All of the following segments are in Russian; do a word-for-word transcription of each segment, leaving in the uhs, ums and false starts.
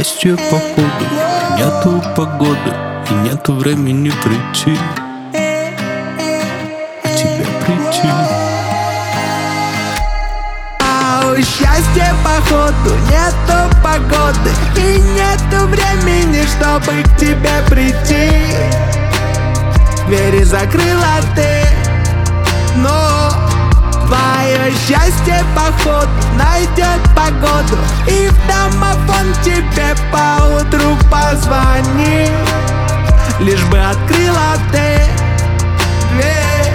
счастья походу нету погоды и нету времени прийти, к тебе прийти. А у счастья походу нету погоды и нету времени, чтобы к тебе прийти. Двери закрыла ты, но твое счастье походу найдет погоду, и в домофон тебе поутру позвони, лишь бы открыла ты дверь.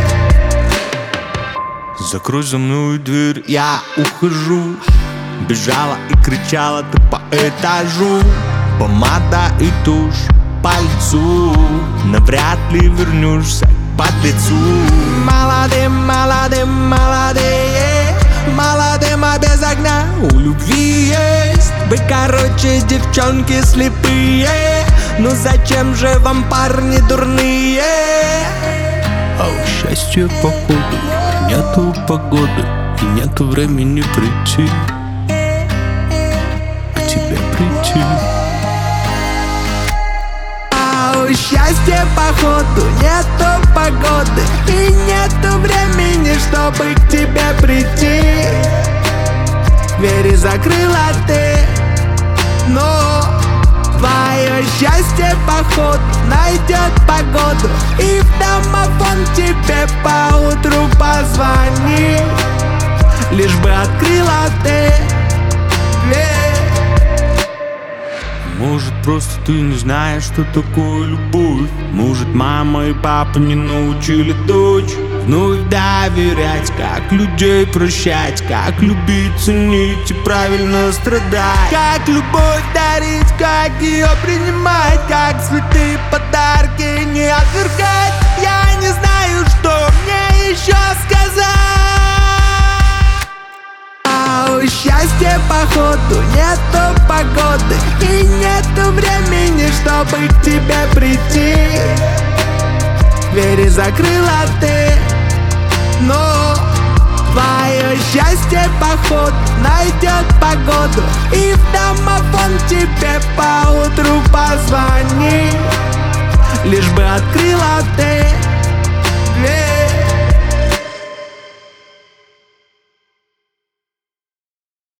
Закрой за мной дверь, я ухожу. Бежала и кричала ты по этажу. Помада и тушь по лицу, навряд ли вернешься к подлецу. Молодым, молодым, молодые, молодым, а без огня у любви есть. Вы, короче, девчонки слепые, ну зачем же вам парни дурные? А у счастья походу нету погоды и нету времени прийти, к тебе прийти. А у счастья походу нету погоды и нету времени, чтобы к тебе прийти. Двери закрыла ты, но твое счастье походу найдет погоду, и в домофон тебе поутру позвони, лишь бы открыла ты дверь. Может, просто ты не знаешь, что такое любовь. Может, мама и папа не научили дочь вновь доверять, как людей прощать, как любить, ценить и правильно страдать, как любовь дарить, как ее принимать, как цветы, подарки не отвергать. Я не знаю, что мне еще сказать. А у счастья походу нету погоды и нету времени, чтобы к тебе прийти. Двери закрыла ты, но твое счастье походу найдет погоду, и в домофон тебе поутру позвони, лишь бы открыла ты